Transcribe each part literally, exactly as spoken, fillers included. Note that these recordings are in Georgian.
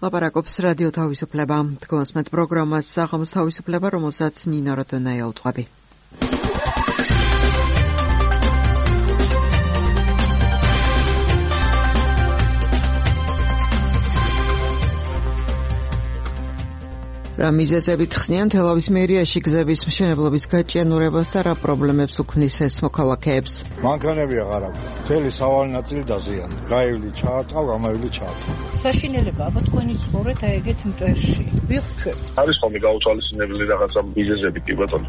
ლაპარაკობს რადიო თავისუფლება. თქვენს მეტ პროგრამას საღამოს თავისუფლება, რომელსაც ნინო რატონაია უძღვები. რა მიზეზებით ხსნიან თელავის მერიაში გზების მშენებლობის გაჭიანურებას და რა პრობლემებს უქმნის ეს მოქალაქეებს? მანქანები აღარ აქვს. მთელი სავალი ნაწილი დაზიანდა. გაივლი ჩაარტყა, გამაივლი ჩაარტყა. საშინელება აბა თქვენი ცხოვრეთ აი ეგეთ მტვერში. ვიხვჩვით. არის ხოლმე გაუცვალისწინებელი რაღაცა მიზეზები კი ბატონო.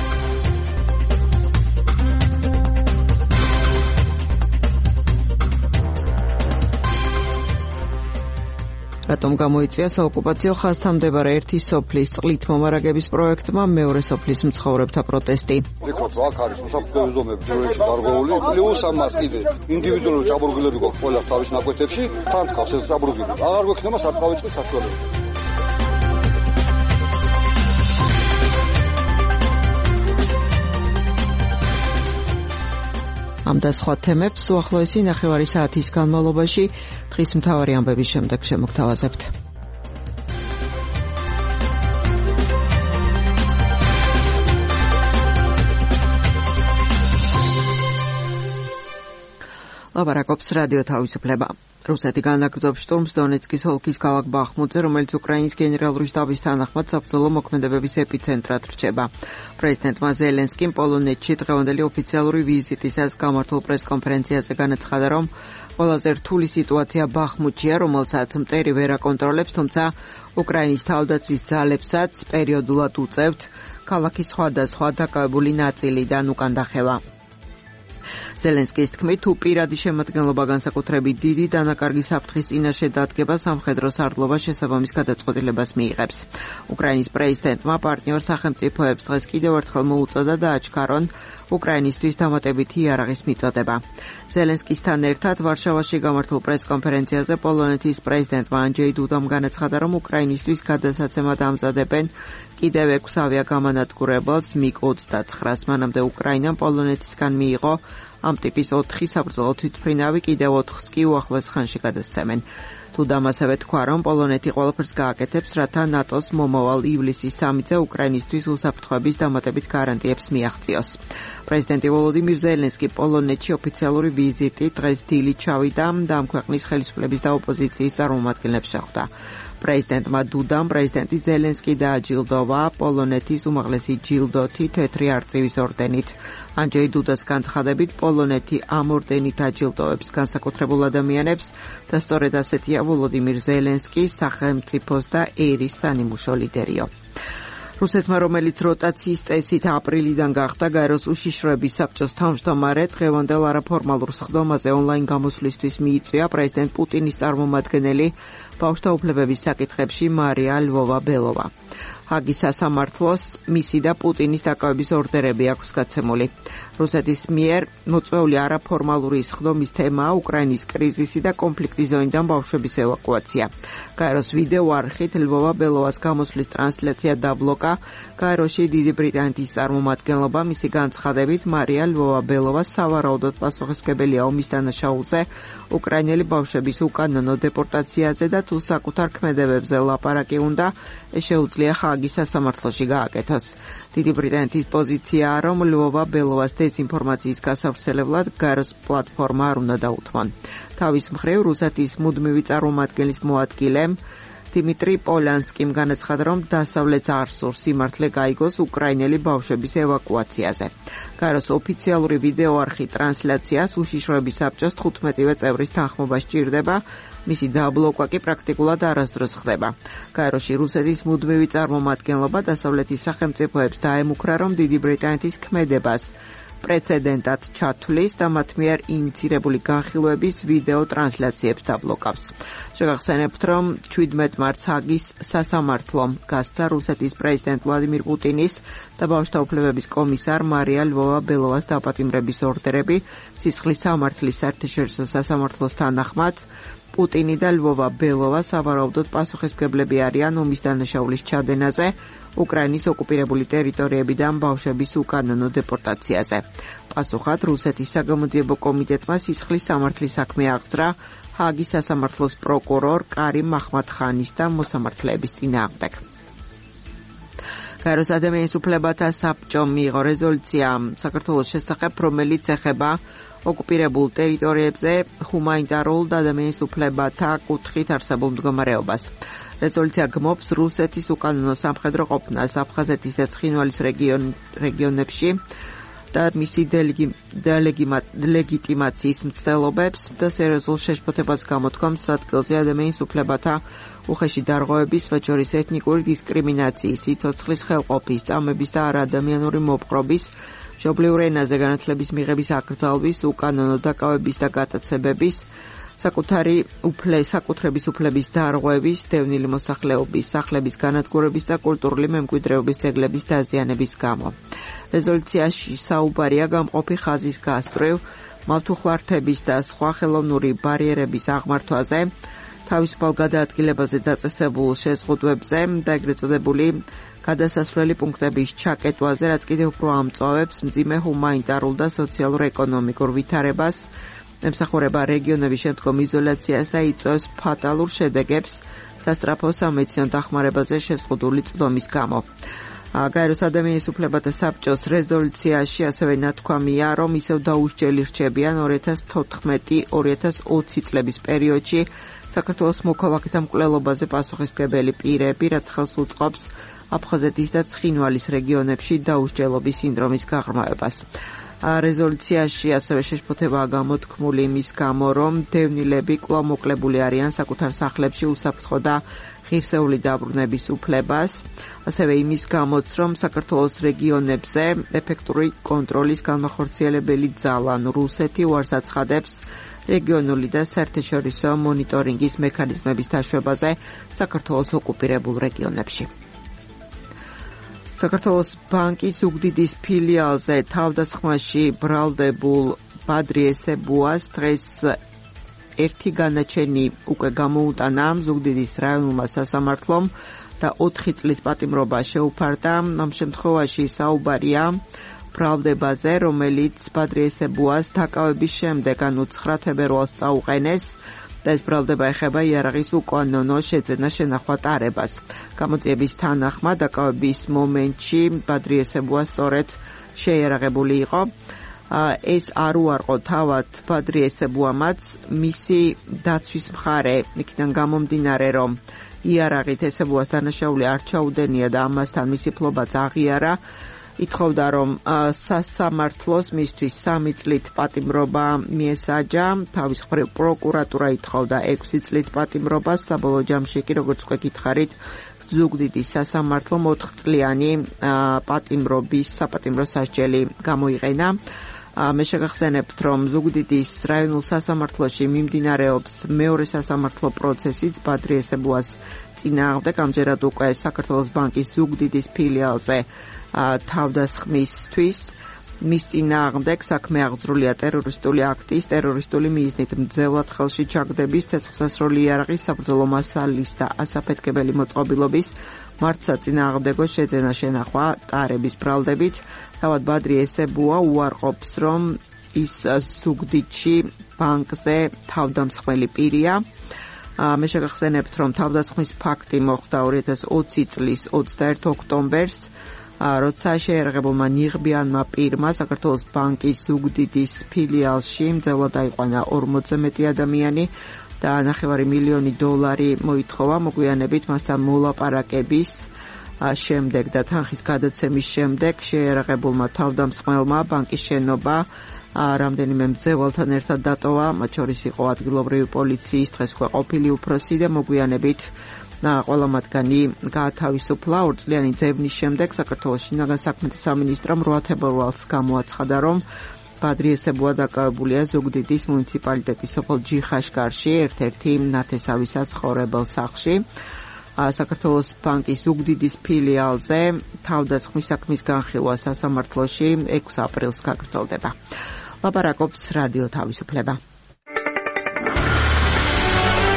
რატომ გამოიწვია საოკუპაციო ხაზთან მდებარე ერთი სოფლის წყლით მომარაგების პროექტმა მეორე სოფლის მცხოვრებთა პროტესტი? ეხლა აქ არის უსაფრთხოების ზომები ჯერეში გარღვეული, პლუს ამას კიდე ინდივიდუალური ჩაბურგილები გვაქვს ყველა თავის ნაკვეთებში, თან თავს ეს ჩაბურგილი. აღარ გვექნება საფრთხავი წყლის საშუალება. ამ და სხვა თემებს უახლოესი ნახევარი საათის განმავლობაში დღის მთავარი ამბების შემდეგ შემოგთავაზებთ. ლაპარაკობს რადიო თავისუფლება. რუსეთი განაგრძობს შტურმს დონეცკის ოლქის ქალაქ ბახმუტზე, რომელიც უკრაინის გენერალური შტაბის თანახმად საბრძოლო მოქმედებების ეპიცენტრად რჩება. პრეზიდენტმა ზელენსკიმ პოლონეთში დღევანდელი ოფიციალური ვიზიტისას გამართულ პრესკონფერენციაზე განაცხადა, რომ ყველაზე რთული სიტუაცია ბახმუტშია, რომელსაც მტერი ვერ აკონტროლებს, თუმცა უკრაინის თავდაცვის ძალებსაც პერიოდულად უწევთ ქალაქის სხვადასხვა დაკავებული ნაწილიდან უკან დახევა. ზელენსკის თქმით, თუ პირადი შემადგენლობა განსაკუთრებით დიდი დანაკარგი საფრთხის წინაშე დადგება, სამხედრო სარდლობა შესაბამის გადაწყვეტილებას მიიღებს. უკრაინის პრეზიდენტმა პარტნიორ სახელმწიფოებს დღეს კიდევ ერთხელ მოუწოდა და აჩქარონ უკრაინისთვის დამატებითი იარაღის მიწოდება. ზელენსკისთან ერთად ვარშავაში გამართულ პრესკონფერენციაზე პოლონეთის პრეზიდენტმა ანჯეი დუდამ განაცხადა, რომ უკრაინისთვის გადასაცემად ამზადებენ კიდევ ექვს ავიაგამანადგურებელს მიგ ოცდაცხრას. მანამდე უკრაინამ პოლონეთისგან მიიღო ამ ტიპის ოთხი საბრძოლო თვითმფრინავი, კიდევ ოთხს კი უახლოეს ხანში გადასცემენ. დუდამ ასევე თქვა, რომ პოლონეთი ყველაფერს გააკეთებს, რათა ნატოს მომავალ ივლისის სამიტზე უკრაინისთვის უსაფრთხოების დამატებით გარანტიებს მიაღწიოს. პრეზიდენტი ვოლოდიმირ ზელენსკი პოლონეთში ოფიციალური ვიზიტი დღეს დილით ჩავიდა და ამ ქვეყნის ხელისუფლების და ოპოზიციის წარმომადგენლებს შეხვდა. პრეზიდენტმა დუდამ პრეზიდენტი ზელენსკი დააჯილდოვა პოლონეთის უმაღლესი ჯილდოთი თეთრი არწივის ორდენით. ანჯეი დუდას განცხადებით, პოლონეთი ამ ორდენით აჯილდოვებს განსაკუთრებულ ადამიანებს და სწორედ ასეთია ვოლოდიმირ ზელენსკის სახელმწიფოს და ერის სანიმუშო ლიდერიო. რუსეთმა, რომელიც როტაციის წესით აპრილიდან გახდა გაეროს უშიშროების საბჭოს თავმჯდომარე, დღევანდელ არაფორმალურ სხდომაზე ონლაინ გამოსვლისთვის მიიწვია პრეზიდენტ პუტინის წარმომადგენელი ბავშვთა უფლებების საკითხებში მარია ლვოვა-ბელოვა. ჰაგის სასამართლოს მისი და პუტინის დაკავების ორდერები აქვს გაცემული. რუსეთის მიერ მოწვეული არაფორმალური სხდომის თემაა უკრაინის კრიზისი და კონფლიქტის ზონიდან ბავშვების ევაკუაცია. გაეროს ვიდეო არხით ლვოვა-ბელოვას გამოსვლის ტრანსლაცია დაბლოკა. გაეროში დიდი ბრიტანეთის წარმომადგენლობა მისი განცხადებით მარია ლვოვა-ბელოვა სავარაუდოდ პასუხისმგებელია ომის დანაშაულზე, უკრაინელი ბავშვების უკანონო დეპორტაციაზე და თუ საკუთარ ქმედებებზე ლაპარაკი უნდა, ეს შეუძლია ჰაგის სასამართლოში გააკეთოს. დიდი ბრიტანეთის პოზიციაა, რომ ლვოვა-ბელოვას დეзინფორმაციის გასავრცელებლად გაეროს პლატფორმა არ უნდა დაუთმონ. თავის მხრივ რუსეთის მუდმივი წარმომადგენლის მოადგილემ დიმიტრი პოლანსკიმ განაცხადა, რომ დასავლეთს არ სურს სიმართლე გაიგოს უკრაინელი ბავშვების ევაკუაციაზე. გაეროს ოფიციალური ვიდეო არხი ტრანსლაციას უშიშროების საბჭოს თხუთმეტივე წევრის თანხმობა სჭირდება, მისი დაბლოკვა კი პრაქტიკულად არასდროს ხდება. გაეროში რუსეთის მუდმივი წარმომადგენლობა დასავლეთის სახელმწიფოებს დაემუქრა, რომ დიდი ბრიტანეთის ქმედებას პრეცედენტად ჩათვლის და მათ მიერ ინიცირებული განხილვების ვიდეო ტრანსლაციებს დაბლოკავს. შეგახსენებთ, რომ შვიდმეტ მარტს ჰაგის სასამართლომ გასცა რუსეთის პრეზიდენტ ვლადიმირ პუტინის და ბავშვთა უფლებების კომისარ მარია ლვოვა-ბელოვას დაპატიმრების ორდერები სისხლის სამართლის საერთაშორისო სასამართლოს თანახმად პუტინი და ლვოვა ბელოვა სავარაუდოდ პასუხისმგებლები არიან ომის დანაშაულის ჩადენაზე, უკრაინის ოკუპირებული ტერიტორიებიდან ბავშვების უკანონო დეპორტაციაზე. პასუხად რუსეთის საგამოძიებო კომიტეტმა სისხლის სამართლის საქმე აღძრა ჰააგის სასამართლოს პროკურორ კარიმ მაჰმად-ხანის და მოსამართლეების წინააღმდეგ. გაეროს ადამიანის უფლებათა საბჭომ მიიღო რეზოლუცია საქართველოს შესახებ, რომელიც ეხება ოკუპირებულ ტერიტორიებზე ჰუმანიტარულ და ადამიანის უფლებათა კუთხით არსებულ მდგომარეობას. რეზოლუცია გმობს რუსეთის უკანონო სამხედრო ყოფნას აფხაზეთის და ცხინვალის რეგიონებში და მისი დელეგიტიმაციის მცდელობებს და სერიოზულ შეშფოთებას გამოთქვამს ადგილზე ადამიანის უფლებათა უხეში დარღვევების, მათ შორის ეთნიკური დისკრიმინაციის, სიცოცხლის ხელყოფის, წამების და არაადამიანური მოპყრობის, მშობლიურ ენაზე განათლების მიღების აკრძალვის, უკანონო დაკავების და გატაცებების, საკუთარი საკუთრების უფლების დარღვევის, დევნილი მოსახლეობის, სახლების განადგურების და კულტურული მემკვიდრეობის ძეგლების დაზიანების გამო. რეზოლუციაში საუბარია გამყოფი ხაზის გასწვრივ, მავთუხლართების და სხვა ხელოვნური ბარიერების აღმართვაზე, თავისუფალ გადაადგილებაზე დაწესებულ შეზღუდვებზე და ეგრეთ წოდებული გადასასვლელი პუნქტების ჩაკეტვაზე, რაც კიდევ უფრო ამწვავებს მძიმე ჰუმანიტარულ და სოციალურ-ეკონომიკურ ვითარებას, ემსახურება რეგიონების შემდგომ იზოლაციას და იწვევს ფატალურ შედეგებს სასწრაფო სამედიცინო დახმარებაზე შეზღუდული წვდომის გამო. გაეროს ადამიანის უფლებათა საბჭოს რეზოლუციაში ასევე ნათქვამია, რომ ისევ დაუსჯელი რჩებიან ორი ათას თოთხმეტი ორი ათას ოცი წლების პერიოდში საქართველოს მოქალაქეთა მკვლელობაზე პასუხისმგებელი პირები, რაც ხელს უწყობს აფხაზეთის და ცხინვალის რეგიონებში დაუსჯელობის სინდრომის გაღრმავებას. რეზოლუციაში ასევე შეშფოთებაა გამოთქმული იმის გამო, რომ დევნილები კვლავ მოკლებული არიან საკუთარ სახლებში უსაფრთხო და ღირსეული დაბრუნების უფლებას, ასევე იმის გამოც, რომ საქართველოს რეგიონებზე ეფექტური კონტროლის განმახორციელებელი ძალა რუსეთი უარს აცხადებს რეგიონული და საერთაშორისო მონიტორინგის მექანიზმების დაშვებაზე საქართველოს ოკუპირებულ რეგიონებში. საქართველოს ბანკის უგდიდის ფილიალზე თავდასხმაში ბრალდებულ ბადრი ესებუას დღეს ერთი განაჩენი უკვე გამოუტანა ზუგდიდის რაიონულმა სასამართლომ და ოთხი წლით პატიმრობა შეუფარდა. ამ შემთხვევაში საუბარია ბრალდებაზე, რომელიც ბადრი ესებუას დაკავების შემდეგ, ანუ ცხრა თებერვალს წაუყენეს და ეს ბრალდება ეხება იარაღის უკანონო შეძენა შენახვა ტარებას. გამოძიების თანახმად დაკავების მომენტში ბადრი ესებუა სწორედ შეიარაღებული იყო. ეს არ უარყო თავად ბადრი ესებუამაც, მისი დაცვის მხარე იქიდან გამომდინარე, რომ იარაღით ესებუას დანაშაული არ ჩაუდენია და ამასთან მისი ფლობაც აღიარა, ითხოვდა, რომ სასამართლოს მისთვის სამი წლით პატიმრობა მიესაჯა, თავის მხრივ პროკურატურა ითხოვდა ექვსი წლით პატიმრობას, საბოლოო ჯამში კი, როგორც უკვე გითხარით, ზუგდიდის სასამართლომ ოთხწლიანი პატიმრობის საპატიმრო სასჯელი გამოიყენა. მე შეგახსენებთ, რომ ზუგდიდის რაიონულ სასამართლოში მიმდინარეობს მეორე სასამართლო პროცესიც ბადრი ესებუას წინააღმდეგ, ამჯერად უკვე საქართველოს ბანკის ზუგდიდის ფილიალზე თავდასხმისთვის. მის წინააღმდეგ საქმე აღძრულია ტერორისტული აქტის, ტერორისტული მიზნით მძევლად ხელში ჩაგდების, ცეცხლსასროლი იარაღის, საბრძოლო მასალის და ასაფეთქებელი მოწყობილობის მართსაწინააღმდეგო შეძენა შენახვა ტარების ბრალდებით. თავად ბადრი ესებუა უარყოფს, რომ ის ზუგდიდში ბანკზე თავდამსხმელი პირია. მე შეგახსენებთ, რომ თავდასხმის ფაქტი მოხდა ორი ათას ოცი წლის ოცდაერთი ოქტომბერს, როცა შეიარაღებულმა ნიღბიანმა პირმა საქართველოს ბანკის ზუგდიდის ფილიალში მძევლად აიყვანა ორმოცზე მეტი ადამიანი და ნახევარი მილიონი დოლარი მოითხოვა, მოგვიანებით მასთან მოლაპარაკების შემდეგ და თანხის გადაცემის შემდეგ შეიარაღებულმა თავდამსხმელმა ბანკის შენობა რამდენიმე მძევალთან ერთად დატოვა, მათ შორის იყო ადგილობრივი პოლიციის დღეს უკვე ყოფილი უფროსი და მოგვიანებით ყველა მათგანი გაათავისუფლა. ორწლიანი ძებნის შემდეგ საქართველოს შინაგან საქმეთა სამინისტრომ რვა თებერვალს გამოაცხადა, რომ ბადრი ესებუა დაკავებულია ზუგდიდის მუნიციპალიტეტის სოფელ ჯიხაშკარში, ერთ-ერთი ნათესავი საცხოვრებელ სახლში. საქართველოს ბანკის ზუგდიდის ფილიალზე თავდასხმის საქმის განხილვა სასამართლოში ექვსი აპრილს გაგრძელდება. ლაპარაკობს რადიო თავისუფლება.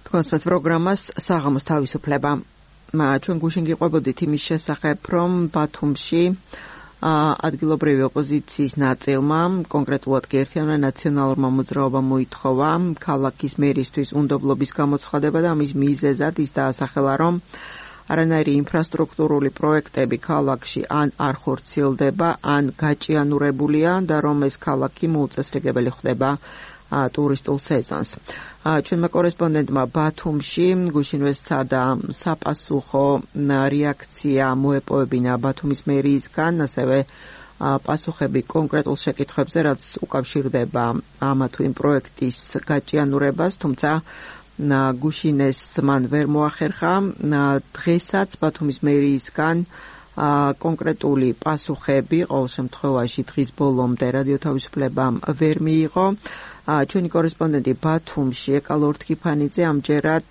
თქვენს პროგრამას საღამოს თავისუფლება. ჩვენ გუშინ გიყვებოდით იმის შესახებ, რომ ბათუმში ადგილობრივი ოპოზიციის ნაწილმა, კონკრეტულად კი ერთიანმა ნაციონალურმა მოძრაობამ მოითხოვა ქალაქის მერისთვის უნდობლობის გამოცხადება და ამის მიზეზად ის დაასახელა, რომ არანაირი ინფრასტრუქტურული პროექტები ქალაქში ან არ ხორციელდება, ან გაჭიანურებულია და რომ ეს ქალაქი მოუწესრიგებელი ხდება ტურისტულ სეზონს. ჩვენმა კორესპონდენტმა ბათუმში გუშინვე სცადა საპასუხო რეაქცია მოეპოვებინა ბათუმის მერიისგან, ასევე პასუხები კონკრეტულ შეკითხვებზე, რაც უკავშირდება ამა თუ იმ პროექტის გაჭიანურებას, თუმცა გუშინეს მან ვერ მოახერხა. დღესაც ბათუმის მერიისგან კონკრეტული პასუხები ყოველ შემთხვევაში დღის ბოლომდე რადიო თავისუფლებამ ვერ მიიღო. ჩვენი კორესპონდენტი ბათუმში ეკალორ თქიფანიძე ამჯერად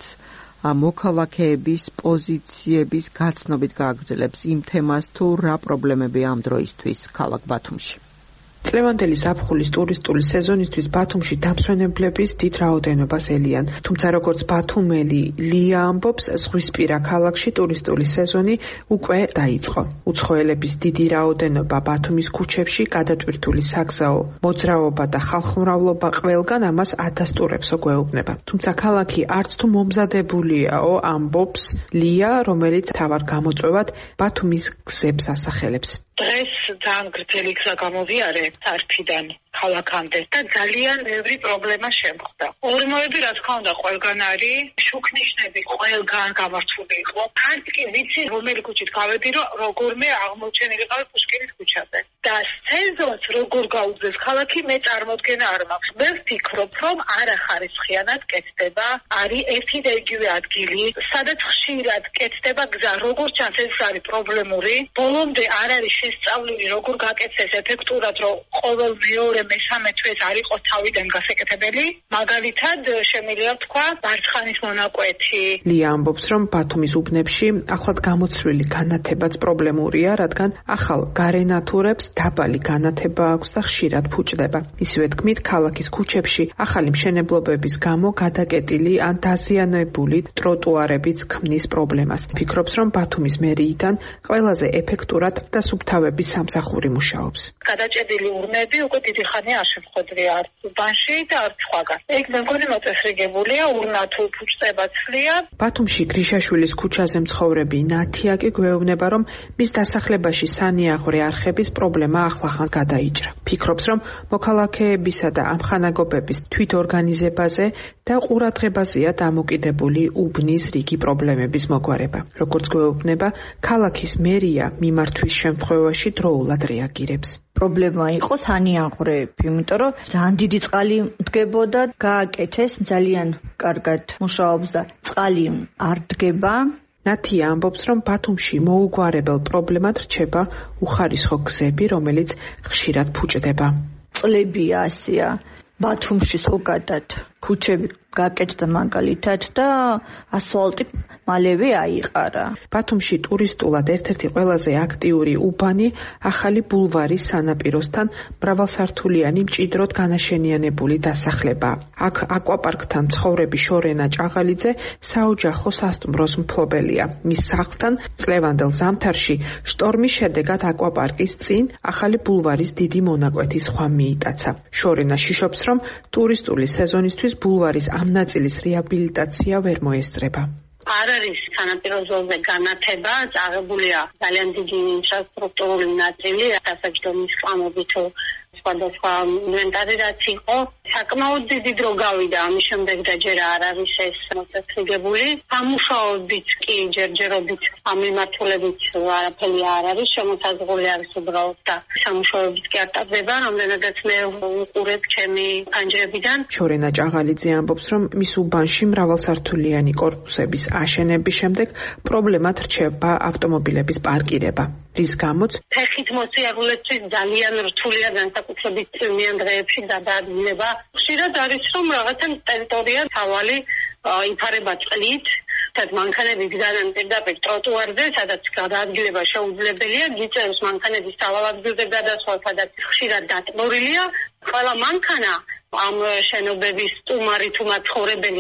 მოქალაქეების პოზიციების გაცნობით გააგრძელებს იმ თემას, თუ რა პრობლემები ამ დროისთვის ქალაქ ბათუმში. წლევანდელი ზაფხულის ტურისტული სეზონისთვის ბათუმში დამსვენებლების დიდ რაოდენობას ელიან. თუმცა როგორც ბათუმელი ლია ამბობს, ზღვისპირა ქალაქში ტურისტული სეზონი უკვე დაიწყო. უცხოელების დიდი რაოდენობა ბათუმის ქუჩებში, გადატვირთული საგზაო მოძრაობა და ხალხმრავლობა ყველგან ამას ადასტურებსო გვეუბნება. თუმცა ქალაქი არც თუ მომზადებულიაო, ამბობს ლია, რომელიც თავარ გამოწვევად ბათუმის გზებს ასახელებს. დღეს ძალიან გრძელი გზა გამოვიარე არქიდან ქალაქამდე და ძალიან ბევრი პრობლემა შემხვდა. ორმოები რა თქმა უნდა ყველგან არის, შუქნიშნები ყველგან გამართული იყო. არც კი ვიცი რომელი ქუჩით გავედი, რომ როგორმე აღმოჩენილიყავი პუშკინის ქუჩაზე. და სეზონს როგორ გაუგზეს ქალაქი, მე წარმოდგენა არ მაქვს. მე ვფიქრობ, რომ არახარისხიანად კეთდება, არის ერთი და იგივე ადგილი, სადაც ხშირად კეთდება გზა, როგორც ჩანს ეს არის პრობლემური. ბოლომდე არ არის შესწავლილი, როგორ გაკეთდეს ეფექტურად, რომ ყოველ მეორე მესამე თვეს არ იყოს თავიდან გასაკეთებელი. მაგალითად, შემიძლია თქვა, მარცხანის მონაკვეთი. ლია ამბობს, რომ ბათუმის უბნებში ახლად გამოცვლილი განათებაც პრობლემურია, რადგან ახალ გარენატურებს დაბალი განათება აქვს და ხშირად ფუჭდება. ისივე თქმით, ქალაქის ქუჩებში ახალი მშენებლობების გამო გადაკეტილი ან დაზიანებული ტროტუარებიც ქმნის პრობლემას. ფიქრობს, რომ ბათუმის მერიიდან ყველაზე ეფექტურად და სუფთავების სამსახური მუშაობს. გადაჭედილი ურნები უკვე დიდი ხანია არ შემხვედრია არც უბანში და არც სხვაგან. ეგ მე მგონი მოწესრიგებულია, ურნა თუ ფუჭდება ცლია. ბათუმში გრიშაშვილის ქუჩაზე მცხოვრები ნათია კი გვეუბნება, რომ მის დასახლებაში სანიაღვრე არხების პრობლემა ახლახან გადაიჭრა. ფიქრობს, რომ მოქალაქეებისა და ამხანაგობების თვითორგანიზებაზე და ყურადღებაზეა დამოკიდებული უბნის რიგი პრობლემების მოგვარება. როგორც გვეუბნება, ქალაქის მერია მიმართვის შემთხვევაში დროულად რეაგირებს. პრობლემა იყო სანიაღვრეები, იმიტომ რომ ძალიან დიდი წყალი დგებოდა, გააკეთეს, ძალიან კარგად მუშაობს და წყალი არ დგება. ნათია ამბობს, რომ ბათუმში მოუგვარებელ პრობლემად რჩება უხარისხო გზები, რომელიც ხშირად ფუჭდება. წლებია ასია ბათუმში ზოგადად ქუჩები გაკეთდა მაგალითად და ასფალტი მალევე აიყარა. ბათუმში ტურისტულად ერთ-ერთი ყველაზე აქტიური უბანი ახალი ბულვარის სანაპიროსთან მრავალსართულიანი მჭიდროდ განაშენიანებული დასახლება. აქ აკვაპარკთან მცხოვრები შორენა ჭაღალიძე საოჯახო სასტუმროს მფლობელია. მის სახლთან წლევანდელ ზამთარში შტორმის შედეგად აკვაპარკის წინ ახალი ბულვარის დიდი მონაკვეთის ხვა მიიტაცა. შორენა შიშობს, რომ ტურისტული სეზონისთვის ბულვარის ამ ნაწილის რეაბილიტაცია ვერ მოესწრება. არ არის სანაპირო ზოლზე განათება, წაღებულია ძალიან დიდი ინფრასტრუქტურული ნაწილი, დასაჯდომის კამები თუ სხვადასხვა ინვენტარი რაც იყო, საკმაოდ დიდი დრო გავიდა, ამის შემდეგ და ჯერ არ არის ეს მოწესრიგებული. სამუშაოებიც კი ჯერჯერობით ამ მიმართულებით არაფერი არ არის, შემოსაზღვრული არის უბრალოდ და სამუშაოებიც კი არ ტარდება, რამდენადაც მე უყურებ ჩემი პანჯრებიდან. შორენა ჭაღალიძე ამბობს, რომ მის უბანში მრავალსართულიანი კორპუსების აშენების შემდეგ პრობლემად რჩება ავტომობილების პარკირება. რის გამოც ფეხით მოსიარულეთვის ძალიან რთულია განსაკუთრებით წვიმიან დღეებში გადაადგილება. ხშირად არის რომ რაღაცა ტერიტორია თავალი იფარება წყლით, tad მანქანები გზადან პირდაპირ ტროტუარზე, სადაც გადაადგილება შეუძლებელია, გიწევს მანქანების თავალადგილზე გადასვლა, სადაც ხშირად დატბორილია. ყველა მანქანა ამ შენობების სტუმარი თუ მაცხოვრებელი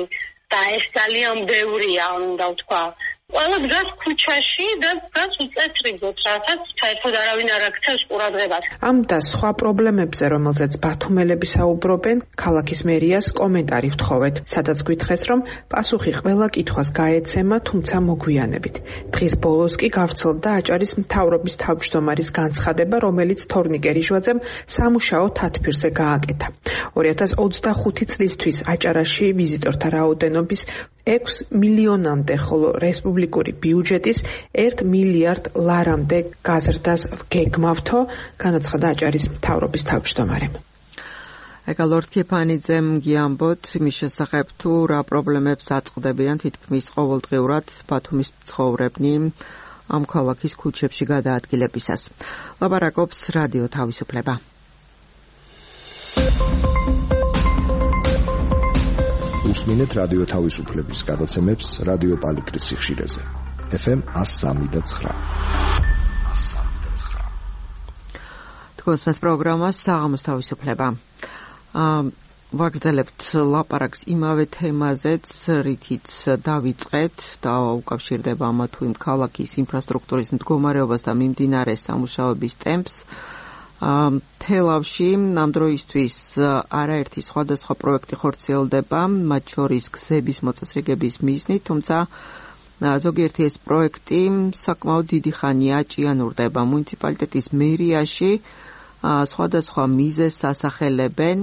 და ეს ძალიან ბევრია, უნდა ვთქვა. ყველა დგას ქუჩაში და დგას უწესრიგოდ, რასაც საერთოდ არავინ არ აქცევს ყურადღებას. ამ და სხვა პრობლემებზე, რომელზეც ბათუმელები საუბრობენ, ქალაქის მერიას კომენტარი ვთხოვეთ, სადაც გითხრეს, რომ პასუხი ყველა კითხვას გაეცემა, თუმცა მოგვიანებით. დღის ბოლოს კი გავრცელდა აჭარის მთავრობის თავმჯდომარის განცხადება, რომელიც თორნიკე რიჟვაძემ სამუშაო თათბირზე გააკეთა. ორი ათას ოცდახუთი წლისთვის აჭარაში ვიზიტორთა რაოდენობის ექვს მილიონამდე, ხოლო რესპუბლიკური ბიუჯეტის ერთ მილიარდ ლარამდე გაზრდას გეგმავთო, განაცხადა აჭარის მთავრობის თავმჯდომარემ. ეკა ლორდ კეპანიძემ გიამბოთ იმის შესახებ, თუ რა პრობლემებს აწყდებიან თითქმის ყოველდღიურად ბათუმის მცხოვრებნი ამ ქალაქის ქუჩებში გადაადგილებისას. ლაპარაკობს რადიო თავისუფლება. უსმინეთ რადიო თავისუფლების გადაცემებს რადიო პალიტრის სიხშირეზე. ეფ ემ one oh three point nine. თქვენს პროგრამას საღამოს თავისუფლება. ვაგრძელებთ ლაპარაკს იმავე თემაზეც, რითიც დავიწყეთ და უკავშირდება ამა თუ იმ ქალაქის ინფრასტრუქტურის მდგომარეობას და მიმდინარე სამუშაოების ტემპს. თელავში ამ დროისთვის არაერთი სხვადასხვა პროექტი ხორციელდება, მათ შორის გზების მოწესრიგების მიზნით, თუმცა ზოგიერთი ეს პროექტი საკმაოდ დიდი ხანია ჭიანურდება. მუნიციპალიტეტის მერიაში სხვადასხვა მიზეზს ასახელებენ,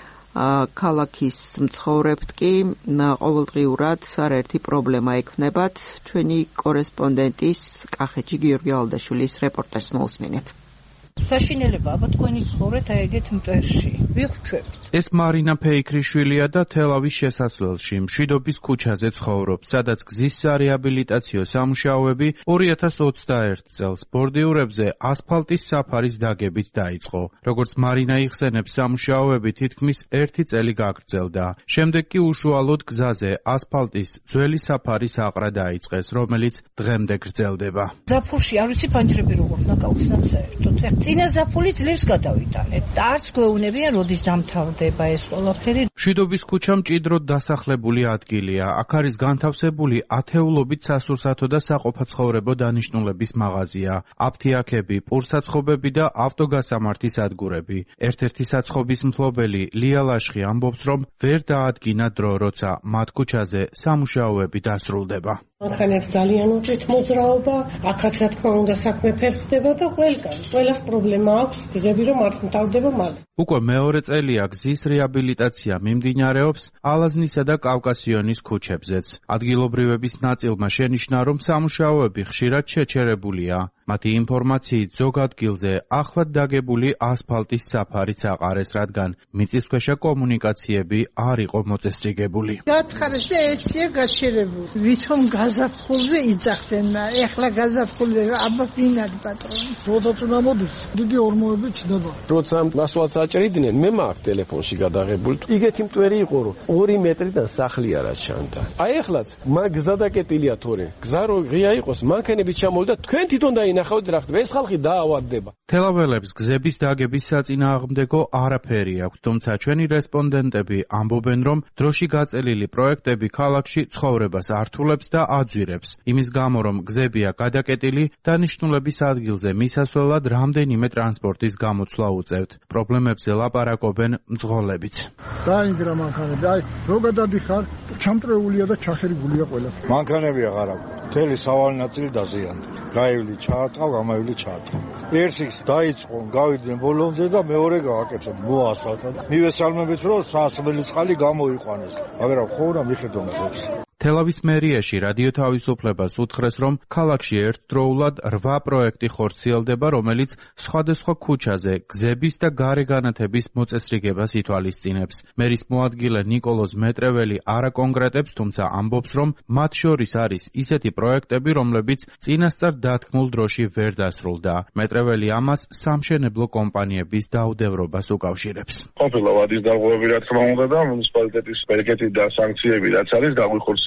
ქალაქის მცხოვრებთ კი ყოველდღიურად არაერთი პრობლემა ექმნებათ. ჩვენი კორესპონდენტის კახეთში გიორგი ალდაშვილის რეპორტაჟს მოусმინეთ. საშინელება აბა თქვენი ცხოვრეთ აი ეგეთ მტვერში. ვიხვჩვებთ. ეს მარინა ფეიქრიშვილია და თელავის შესასვლელში, მშვიდობის ქუჩაზე ცხოვრობს, სადაც გზის სარეაბილიტაციო სამუშაოები ორი ათას ოცდაერთი წელს ბორდიურებზე ასფალტის საფარის დაგებით დაიწყო. როგორც მარინა იხსენებს, სამუშაოები თითქმის ერთი წელი გაგრძელდა. შემდეგ კი უშუალოდ გზაზე ასფალტის ძველი საფარის აყრა დაიწყეს, რომელიც დღემდე გრძელდება. ზაფხულში არ ვიცი ფანჯრები როგორ უნდა გავხსნათ საერთოდ. წინა ზაფხული ძლივს გადავიტანეთ და არც გვეუბნებიან როდის დამთავრდება ეს ყველაფერი. მშვიდობის ქუჩა მჭიდროდ დასახლებული ადგილია. აქ არის განთავსებული ათეულობით სასურსათო და საყოფაცხოვრებო დანიშნულების მაღაზია, აფთიაქები, პურსაცხობები და ავტოგასამართის ადგურები. ერთ-ერთი საცხობის მფლობელი ლია ლაშხი ამბობს, რომ ვერ დაადგინა დრო, როცა მათ ქუჩაზე სამუშაოები დასრულდება. ხანებს ძალიან უწვით მოძრაობა, აქაც რა თქმა უნდა საქმე ფერხდება და ყველგან. ყველას პრობლემა აქვს, გზები რომ არ მთავრდება მალე. უკვე მეორე წელია გზის რეაბილიტაცია მიმდინარეობს ალაზნისა და კავკასიონის ქუჩებზეც. ადგილობრივების ნაწილმა შენიშნა, რომ სამუშაოები ხშირად შეჩერებულია. მათი ინფორმაციით ზოგ ადგილზე ახლად დაგებული ასფალტის საფარიც აყარეს, რადგან მიწისქვეშა კომუნიკაციები არ იყო მოწესრიგებული. გათხარეს და ეცია გაჩერებული. ვითომ გაზაფხულზე იძახდნენ, ეხლა გაზაფხულზე აბა ვინ არის პატრონი? როცა წუნა მოდის, დიდი ორმოები ჩნდება. როცა ასვაც აჭრიდნენ, მე მაქვს ტელეფონში გადაღებული. იგეთი მტვერი იყო, რომ ორი მეტრიდან სახლი არა ჩანდა. აი ეხლაც მაგ გზა დაკეტილია თორე. გზა რო ღია იყოს, მანქანები ჩამოვიდა, თქვენ თვითონ დაინახავთ რა ხდება. ეს ხალხი დაავადდება. თელაველებს გზების დაგების საწინააღმდეგო არაფერი აქვს, თუმცა ჩვენი რესპონდენტები ამბობენ, რომ დროში გაწელილი პროექტები ქალაქში ცხოვრებას ართულებს და აძვირებს. იმის გამო, რომ გზებია გადაკეტილი, დანიშნულების ადგილზე მისასვლელად რამდენიმე ტრანსპორტის გამოცვლა უწევთ. პრობლემებზე ლაპარაკობენ მძღოლებიც. დაინგრა მანქანები, აი რო გადადიხარ, ჩამტრეულია და ჩახერგულია ყველა. მანქანები აღარ აქვს. მთელი სავალი ნაწილი დაზიანდა. გაივლი ჩაარტყავ, გამაივლი ჩაარტყავ. ერთის დაიწყო, გავიდნენ ბოლომდე და მეორე გააკეთეთ მოასფალტად. მივესალმებით, რომ სასმელი წყალი გამოიყვანეს. მაგრამ ხორა მიხედონ გზებს. თელავის მერიაში რადიო თავისუფლებას უთხრეს, რომ ქალაქში ერთდროულად რვა პროექტი ხორციელდება, რომელიც სხვადასხვა ქუჩაზე გზების და გარეგანათების მოწესრიგებას ითვალისწინებს. მერის მოადგილე ნიკოლოზ მეტრეველი არ აკონკრეტებს, თუმცა ამბობს, რომ მათ შორის არის ისეთი პროექტები, რომლებიც წინასწარ დათქმულ დროში ვერ დასრულდა. მეტრეველი ამას სამშენებლო კომპანიების დაუდევრობას უკავშირებს. ყოფილა ვადის დარღვევები, რა თქმა უნდა, და მუნიციპალიტეტის ბერკეტი და სანქციები, რაც არის გაგვიხორციელდა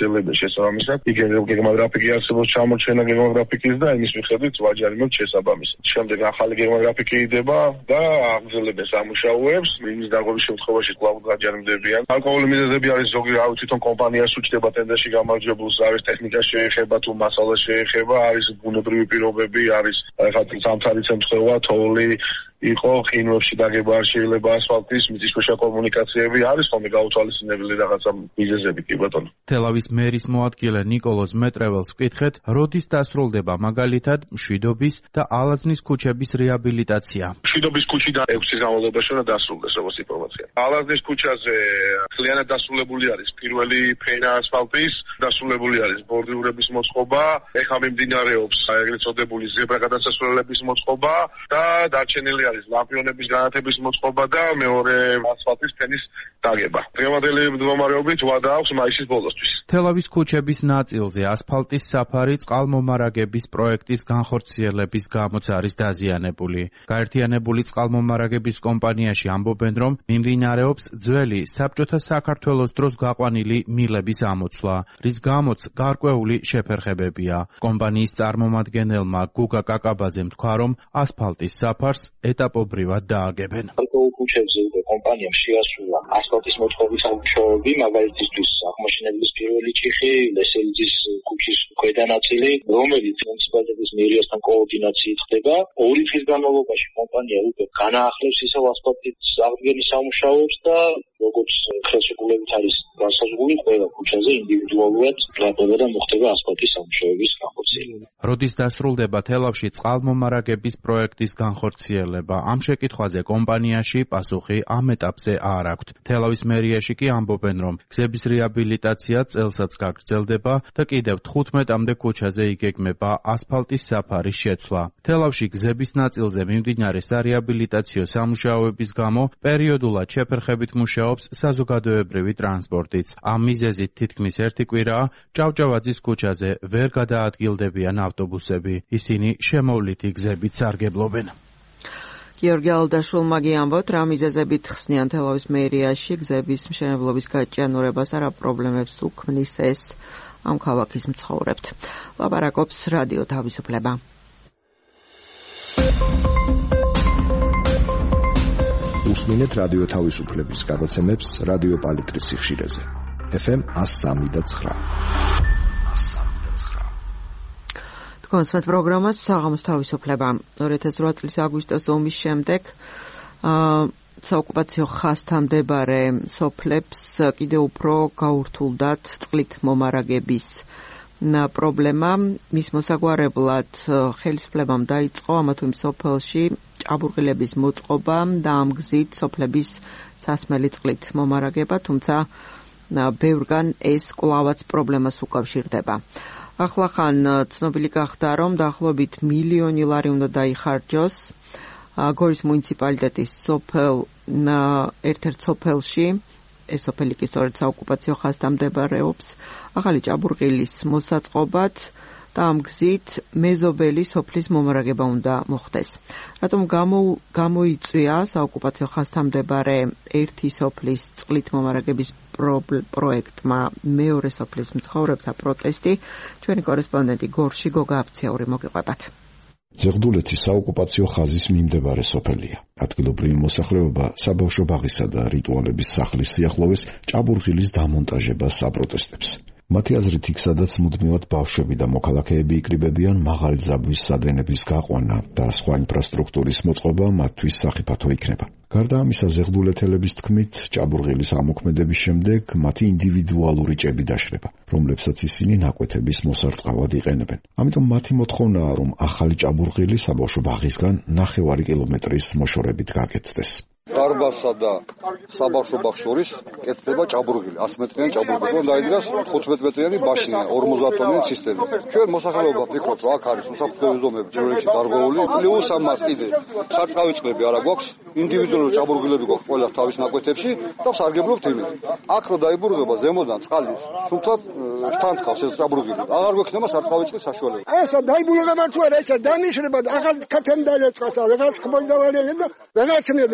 აგრძელებენ შესაბამისად. იგი გეგმაგრაფიკი არსებობს ჩამორჩენა გეგმაგრაფიკის და იმის მიხედვით ვაჯარი მოხდა შესაბამისად. შემდეგ ახალი გეგმაგრაფიკი იდება და აგრძელებენ სამუშაოებს. იმის დაგროვის შემთხვევაში კვლავ გაჯერმდებიან. ალკოჰოლის მიზეზები არის ზოგი რავი თვითონ კომპანიას უჩნდება ტენდერში გამარჯვებულს, არის ტექნიკა შეეხება თუ მასალა შეეხება, არის ბუნებრივი პირობები, არის ახლა სამთარი შემთხვევა, თოვლი იყო ყინვებში დაგება არ შეიძლება ასფალტის მიწისქვეშა კომუნიკაციები არის ხოლმე გაუთვალისწინებელი რაღაცა მიზეზები კი ბატონო. თელავის მერის მოადგილე ნიკოლოზ მეტრეველს ვკითხეთ, როდის დასრულდება მაგალითად მშვიდობის და ალაზნის ქუჩების რეაბილიტაცია. მშვიდობის ქუჩიდან ექვსი განმავლობაში უნდა დასრულდეს როგორც ინფორმაცია. ალაზნის ქუჩაზე მთლიანად დასრულებული არის პირველი ფენა ასფალტის, დასრულებული არის ბორდიურების მოწყობა, ეხლა მიმდინარეობს ეგრეთ წოდებული ზებრა გადასასვლელების მოწყობა და დარჩენილი არის ლამპიონების განათების მოწყობა და მეორე ასფალტის ფენის დაგება. დღევანდელი მდგომარეობით ვადა აქვს მაისის ბოლოსთვის. თელავის ქუჩების ნაწილზე ასფალტის საფარი წყალმომარაგების პროექტის განხორციელების გამოც არის დაზიანებული. გაერთიანებული წყალმომარაგების კომპანიაში ამბობენ, რომ მიმდინარეობს ძველი საბჭოთა საქართველოს დროს გაყვანილი მილების ამოცვლა, რის გამოც გარკვეული შეფერხებებია. კომპანიის წარმომადგენელმა გუგა კაკაბაძემ თქვა, რომ ასფალტის საფარს ეტაპობრივად დააგებენ. ქუჩებზე უკვე კომპანიამ შეასრულა ასფალტის მოწყობის სამუშაოები, მაგალითისთვის აღმოჩენების პირველი ჩიხი, ლესელიძის ქუჩის ქვედა ნაწილი, რომელიც მუნიციპალიტეტის მერიასთან კოორდინაციით ხდება. ორი დღის განმავლობაში კომპანია უკვე განაახლებს ისევ ასფალტის აღდგენის სამუშაოებს და როგორც ხელშეკრულებით არის განსაზღვრული, ყველა ქუჩაზე ინდივიდუალურად გრაფება და მოხდება ასფალტის სამუშაოების განხორციელება. როდის დასრულდება თელავში წყალმომარაგების პროექტის განხორციელება? ამ შეკითხვაზე კომპანიაში პასუხი ამ ეტაპზე არ აქვთ. თელავის მერიაში კი ამბობენ, რომ გზების რეაბილიტაცია წელსაც გაგრძელდება და კიდევ თხუთმეტამდე ქუჩაზე იგეგმება ასფალტის საფარის შეცვლა. თელავში გზების ნაწილზე მიმდინარე სარეაბილიტაციო სამუშაოების გამო პერიოდულად შეფერხებით მუშაობს საზოგადოებრივი ტრანსპორტიც. ამ მიზეზით თითქმის ერთი კვირაა ჭავჭავაძის ქუჩაზე ვერ გადაადგილდებიან ავტობუსები. ისინი შემოვლითი გზებით სარგებლობენ. გიორგი ალდაშულმა გიამბობთ, რა მიზეზებით ხსნიან თელავის მერიაში გზების მშენებლობის გაჭიანურებას არა პრობლემებს უქმნის ეს ამ ქალაქის მცხოვრებთ. ლაპარაკობს რადიო თავისუფლება. უსმინეთ რადიო თავისუფლების გადაცემებს რადიო პალიტრის სიხშირეზე. ეფ ემ one oh three და nine. კონსვეთ პროგრამას საღამოს თავისუფლება. ორი ათას ორი წლის აგვისტოს ომის შემდეგ აა საოკუპაციო ხაზთან მდებარე სოფლებს კიდევ უფრო გაურთულდათ წყლით მომარაგების პრობლემა. მის მოსაგვარებლად ხელისუფლებამ დაიწყო ამა თუ იმ სოფელში ჭაბურღილების მოწყობა და ამ გზით სოფლების სასმელი წყლით მომარაგება, თუმცა ბევრგან ეს კვლავაც პრობლემას უკავშირდება. ახლახან ცნობილი გახდა, რომ დაახლოებით მილიონი ლარი უნდა დაიხარჯოს გორის მუნიციპალიტეტის სოფელ ერთ-ერთ სოფელში, ეს სოფელი კი სწორედ საოკუპაციო ხაზთან მდებარეობს, ახალი ჭაბურღილის მოსაწყობად და ამ გზით მეზობელი სოფლის მომარაგება უნდა მოხდეს. რატომ გამოიწვია საოკუპაციო ხაზთან მდებარე ერთი სოფლის წყლით მომარაგების პროექტმა მეორე სოფლის მცხოვრებთა პროტესტი? ჩვენი კორესპონდენტი გორში გოგა აფციური მოგიყვებათ. ზეღდულეთი საოკუპაციო ხაზის მიმდებარე სოფელია. ადგილობრივი მოსახლეობა საბავშვო ბაღისა და რიტუალების სახლის სიახლოვეს ჭაბურღილის დამონტაჟებას აპროტესტებს. მათი აზრით, იქ სადაც მუდმივად ბავშვები და მოქალაქეები იკრიბებიან, მაღალი ძაბვის სადენების გაყვანა და სხვა ინფრასტრუქტურის მოწყობა მათთვის სახიფათო იქნება. გარდა ამისა, ზეღდულეთელების თქმით, ჭაბურღილის ამოქმედების შემდეგ მათი ინდივიდუალური ჭები დაშრება, რომლებსაც ისინი ნაკვეთების მოსარწყავად იყენებენ. ამიტომ მათი მოთხოვნაა, რომ ახალი ჭაბურღილი საბავშვო ბაღისგან ნახევარი კილომეტრის მოშორებით გაკეთდეს. დარბაზსა და საბავშვო ბაღს შორის კეთდება ჭაბურღილი, one hundred მეტრიანი ჭაბურღილი, რომ დაიდგას თხუთმეტ მეტრიანი ბაშინა, ორმოცდაათ ტონიანი ცისტერნი. ჩვენ მოსახლეობა ვფიქრობთ, რომ აქ არის უსაფრთხოების ზომები ჯერში დარღვეული, პლუს ამას კიდე სარწყავი წყლები არა გვაქვს, ინდივიდუალური ჭაბურღილები გვაქვს ყველა თავის ნაკვეთებში და სარგებლობთ იმით. აქ რო დაიბურღება ზემოდან წყალი, სულთად შთანთქავს ეს ჭაბურღილი. აღარ გვექნება სარწყავი წყლის საშუალება. ესა დაიბურღება თუ არა, ესა დანიშნება და ახალ ქათემ დაიწყოს და ვეღარ ხმონდავალი და ვეღარ ჩნდება.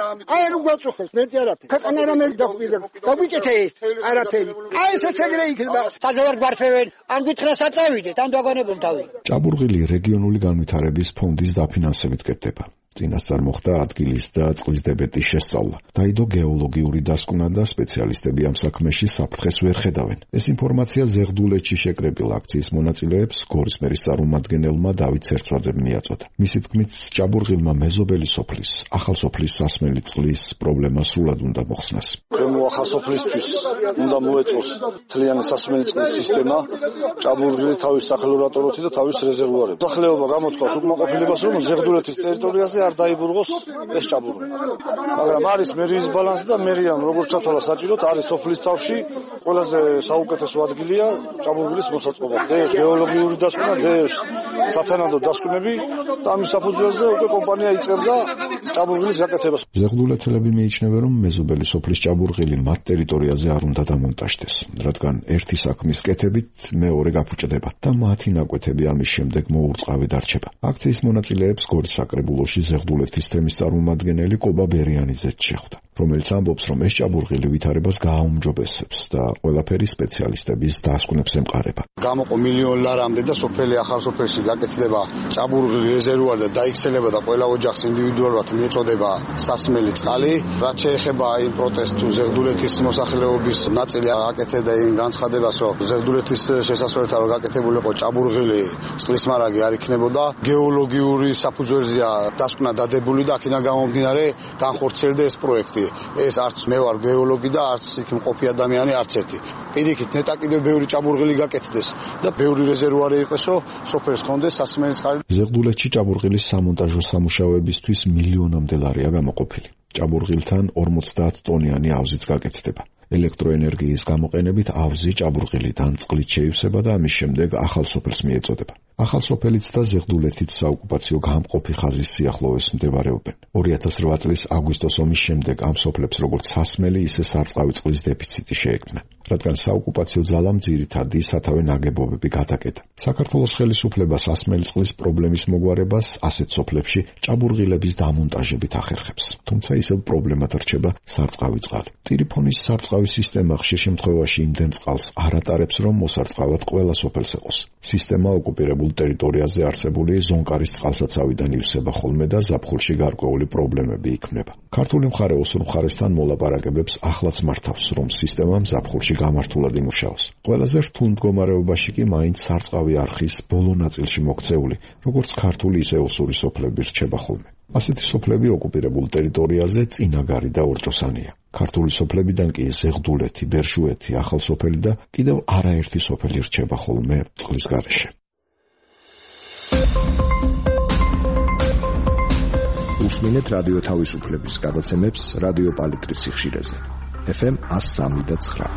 აი რომ გვაწუხებს მეც არაფერი ქვეყანა რამელი დაგვიდა დაგვიკეთე ეს არაფერი აი ესეც ეგრე იქნება საჯარო გვარფევენ ამ გითხრას აწავიდეთ ამ დაგვანებენ თავი ჭაბურღილი რეგიონული განვითარების ფონდის დაფინანსებით კეთდება წინასწარ მოხდა ადგილის და წყლის დებეტის შესწავლა. დაიდო გეოლოგიური დასკვნა და სპეციალისტები ამ საქმეში საფრთხეს ვერ ხედავენ. ეს ინფორმაცია ზეღდულეთში შეკრებილ აქციის მონაწილეებს გორის მერის წარმომადგენელმა დავით სერცვაძემ მიაწოდა. მისი თქმით, ჭაბურღილმა მეზობელი სოფლის, ახალ სოფლის სასმელი წყლის პრობლემა სრულად უნდა მოხსნას. ქვემო ახალ სოფლისთვის უნდა მოეწყოს მთლიანი სასმელი წყლის სისტემა, ჭაბურღილი თავის სახელმწიფოთი და თავის რეზერვუარები. სახლებობა გამოთქვას უკმაყოფილებას, რომ ზეღდულეთის ტერიტორიაზე არ დაიბურღოს ეს ჭაბურღილი. მაგრამ არის მერიის ბალანსი და მერიამ როგორც ჩათვალა საჭიროდ არის სოფლის თავში ყველაზე საუკეთესო ადგილია ჭაბურღილის მოსაწყობა. დეოს გეოლოგიური დასკვნა, დეოს სათანადო დასკვნები და ამის საფუძველზე უკვე კომპანია იწყებდა ჭაბურღილის გაკეთებას. ზეღდულეთელები მიიჩნევენ, რომ მეზობელი სოფლის ჭაბურღილი მათ ტერიტორიაზე არ უნდა დამონტაჟდეს, რადგან ერთი საქმის კეთებით მეორე გაფუჭდება და მათი ნაკვეთები ამის შემდეგ მოურწყავი დარჩება. აქციის მონაწილეებს გორის საკრებულოში ზეღდულეთის თემის წარმომადგენელი კობა ბერიანიძეც შეხვდა, რომელიც ამბობს, რომ ეს ჭაბურღილი ვითარებას გააუმჯობესებს და ყველაფერი სპეციალისტების დასკვნებს ემყარება. გამოყო მილიონი ლარამდე და სოფელი ახალ სოფელში გაკეთდება ჭაბურღილი რეზერვუარი და დაიქცელება და ყველა ოჯახს ინდივიდუალურად მიეწოდება სასმელი წყალი. რაც შეეხება იმ პროტესტს ზეღდულეთის მოსახლეობის ნაწილი აკეთებდა იმ განცხადებას, რომ ზეღდულეთის შესასვლელთან რომ გაკეთებულიყო ჭაბურღილი წყლის მარაგი არ იქნებოდა, გეოლოგიური საფუძველზეა დასკვნა დადებული და აქედან გამომდინარე განხორციელდა ეს პროექტი. ეს არც მე ვარ გეოლოგი და არც იქ მყოფი ადამიანი არც ერთი. პირიქით ნეტა კიდევ ბევრი ჭაბურღილი გაკეთდეს და ბევრი რეზერვუარი იყოს, რომ სოფელს ჰქონდეს სასმელი წყალი. ზეღდულეთში ჭაბურღილის სამონტაჟო სამუშაოებისთვის მილიონამდე ლარია გამოყოფილი. ჭაბურღილთან ორმოცდაათ ტონიანი ავზიც გაკეთდება. ელექტროენერგიის გამოყენებით ავზი ჭაბურღილიდან წყლით შეივსება და ამის შემდეგ ახალ სოფელს მიეწოდება. ახალ სოფელიც და ზეღდულეთიც საოკუპაციო გამყოფი ხაზის სიახლოვეს მდებარეობენ. ორი ათას რვა წლის აგვისტოს ომის შემდეგ ამ სოფლებს როგორც სასმელი, ისე სარწყავი წყლის დეფიციტი შეექმნა, რადგან საოკუპაციო ძალამ ძირითადი სათავე ნაგებობები გადაკეტა. საქართველოს ხელისუფლება სასმელი წყლის პრობლემის მოგვარებას ასეთ სოფლებში ჭაბურღილების დამონტაჟებით ახერხებს. თუმცა ისევ პრობლემად რჩება სარწყავი წყალი. ტირიფონის სარწყავი სისტემა ხშირ შემთხვევაში იმდენ წყალს არ ატარებს, რომ მოსარწყავად ყველა სოფელს ეყოს. სისტემა ოკუპირებულ ტერიტორიაზე არსებული ზონკარის წყალსაცავიდან ივსება ხოლმე და ზაფხულში გარკვეული პრობლემები იქმნება. ქართული მხარე ოსურ მხარესთან მოლაპარაკებებს ახლაც მართავს, რომ სისტემამ ზაფხულში გამართულად იმუშაოს. ყველაზე რთულ მდგომარეობაში კი მაინც სარწყავი არხის ბოლო ნაწილში მოქცეული, როგორც ქართული ისე ოსური სოფლები რჩება ხოლმე. ასეთი სოფლები ოკუპირებულ ტერიტორიაზე წინაგარი და ორჭოსანია. ქართული სოფლებიდან კი ზეღდულეთი, ბერშუეთი, ახალ სოფელი და კიდევ არაერთი სოფელი რჩება ხოლმე წყლის გარეშე. უსმინეთ რადიო თავისუფლების გადაცემებს რადიო პალიტრის სიხშირეზე. ეფ ემ one oh three point nine.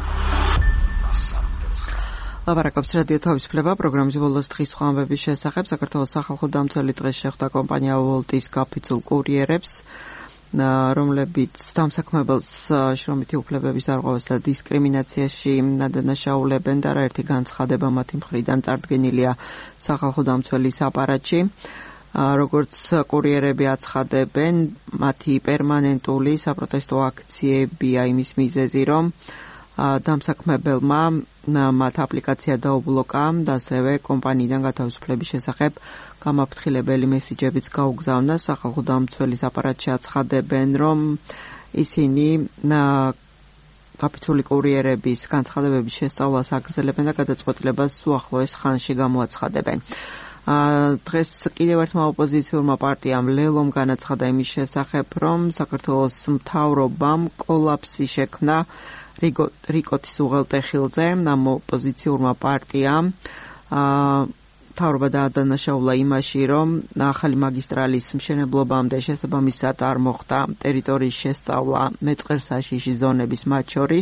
ლაპარაკობს რადიო თავისუფლება პროგრამის ბოლოს დღის სხვა ამბების შესახებ. საქართველოს სახალხო დამცველი დღეს შეხვდა კომპანია ვოლტის კაფიცულ კურიერებს, რომლებიც დამსაქმებელს შრომითი უფლებების დარღვევას და დისკრიმინაციაში დანაშაულებენ და არაერთი განცხადება მათი მხრიდან წარდგენილია სახალხო დამცველის აპარატში. როგორც კურიერები აცხადებენ, მათი პერმანენტული საპროტესტო აქციებია იმის მიზეზი, რომ დამსაქმებელმა მათ აპლიკაცია დაუბლოკა და ასევე კომპანიიდან გათავისუფლების შესახებ გამაფრთხილებელი მესიჯებიც გაუგზავნა. სახალხო დამცველის აპარატში აცხადებენ, რომ ისინი კაფიცული კურიერების განცხადებების შესწავლას აგრძელებენ და გადაწყვეტილებას უახლოეს ხანში გამოაცხადებენ. დღეს კიდევ ერთმა ოპოზიციურმა პარტიამ ლელომ განაცხადა იმის შესახებ, რომ საქართველოს მთავრობამ კოლაფსი შექმნა რიკოთის უღელტეხილზე. ამ ოპოზიციურმა პარტიამ მთავრობა დაადანაშაულა იმაში, რომ ახალი მაგისტრალის მშენებლობამდე შესაბამისად არ მოხდა ტერიტორიის შესწავლა მეწყერსაშიში ზონების მათ შორის.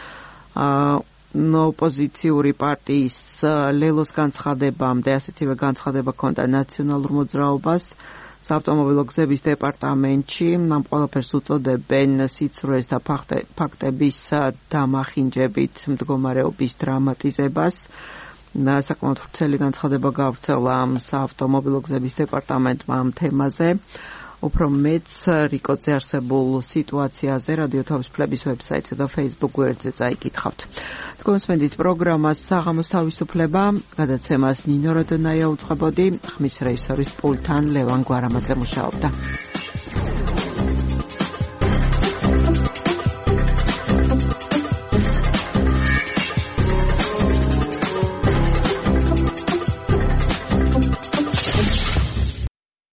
ოპოზიციური პარტიის ლელოს განცხადებამდე ასეთივე განცხადება ჰქონდა ნაციონალურ მოძრაობას საავტომობილო გზების დეპარტამენტში. ამ ყველაფერს უწოდებენ სიცრუეს და ფაქტების დამახინჯებით მდგომარეობის დრამატიზებას. საკმაოდ ვრცელი განცხადება გავრცელა საავტომობილო გზების დეპარტამენტმა ამ თემაზე. უფრო მეც რიკოძე არსებულ სიტუაციაზე რადიო თავისუფლების ვებსაიტზე და Facebook გვერდზე წაიკითხავთ. თქვენსმენდით პროგრამას საღამოს თავისუფლება, გადაცემას ნინო როდონაია უწყებოდი, ხმის რეჟისორის პულტთან ლევან გვარამაძე მუშაობდა.